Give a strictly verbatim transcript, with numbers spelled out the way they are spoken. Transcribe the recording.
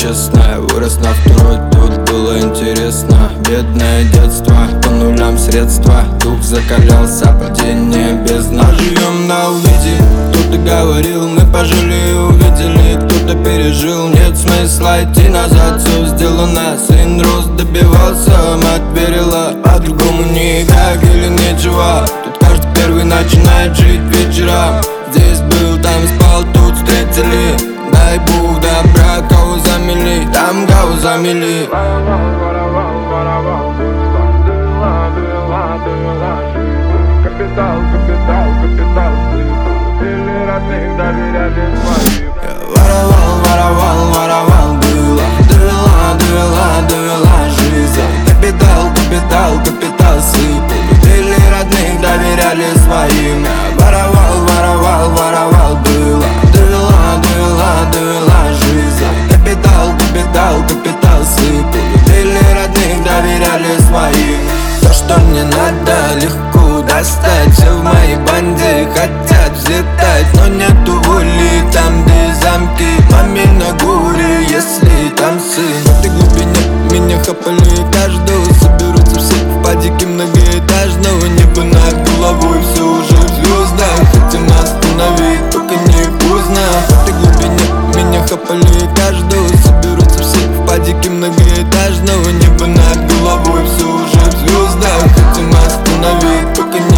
честно. Вырос на второй, тут было интересно. Бедное детство, по нулям средства. Дух закалялся, падение бездна. Живем на увиде, кто-то говорил, мы пожили, увидели. Кто-то пережил, нет смысла идти назад. Все сделано, сын рос, добивался. Мать верила, по-другому никак или нечего. Тут каждый первый начинает жить вечером. Здесь был, там спал, тут встретили. Дай Бог добра, кого замели, там кого замели. Капитал, капитал, капитал, или родных доверяли своим. Воровал, воровал, воровал, было. Довела, довела, довела жизнь. Капитал, капитал, капитал сыпал. Или родных доверяли своим. Воровал, воровал, воровал, было. Довела, довела, довела жизнь. Капитал, капитал, капитал сыпал. Или родных доверяли своим. То, что мне надо, легко достать. Все в моей банде хотят взлетать, но нету воли там, где замки. Маме на горе, если там сын. В этой глубине меня хапали каждого. Соберутся все в падике многоэтажного. Небо над головой, все уже в звездах. Хотим остановить, только не поздно. В этой глубине меня хапали каждого. Соберутся все в падике многоэтажного. Небо над головой, все уже в звездах. Хотим остановить, только не